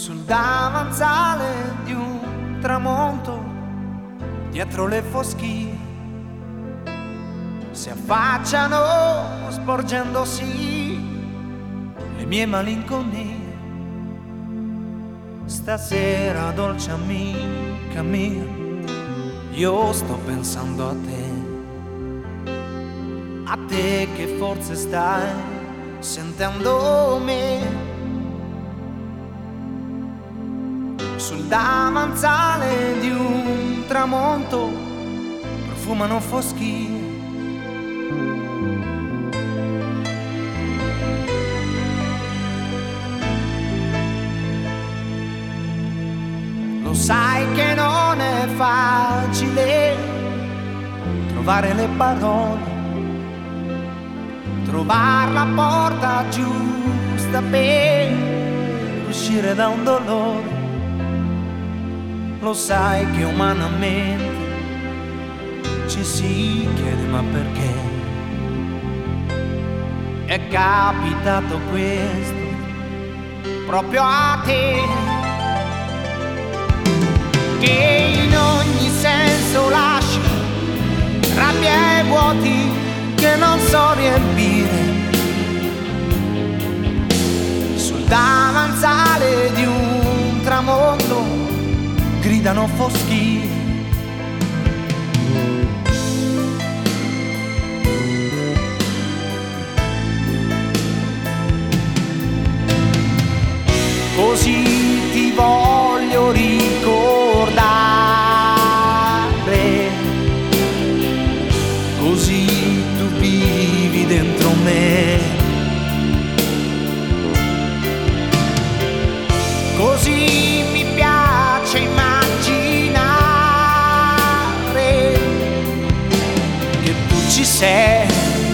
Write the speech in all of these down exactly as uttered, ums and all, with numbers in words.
sul davanzale di un tramonto, dietro le foschie, si affacciano sporgendosi le mie malinconie. Stasera, dolce amica mia, io sto pensando a te, a te che forse stai sentendo me. Sul davanzale di un tramonto profumano foschie. Lo sai che non è facile trovare le parole, trovare la porta giusta per uscire da un dolore. Lo sai che umanamente ci si chiede ma perché è capitato questo proprio a te, che in ogni senso lasci rabbia e vuoti che non so riempire. Sul davanzale di un tramonto gridano foschie. Così ti voglio ricordare, così tu vivi dentro me, così mi piace immaginare che tu ci sei,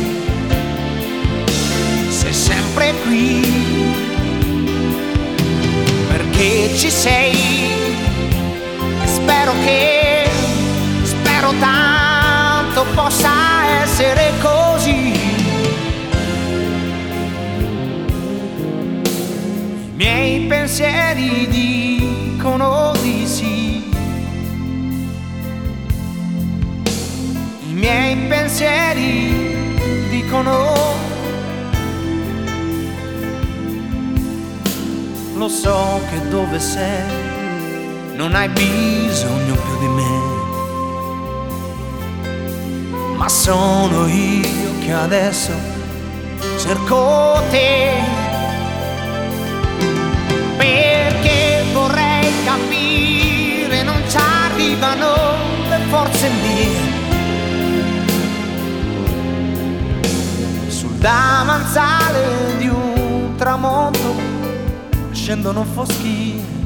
sei sempre qui, perché ci sei. Spero che, spero tanto possa essere così. I miei pensieri dicono di sì, i miei pensieri dicono. Lo so che dove sei non hai bisogno più di me, ma sono io che adesso cerco te, perché vorrei capire, non ci arrivano le forze mie. Sul davanzale di un tramonto scendono foschie.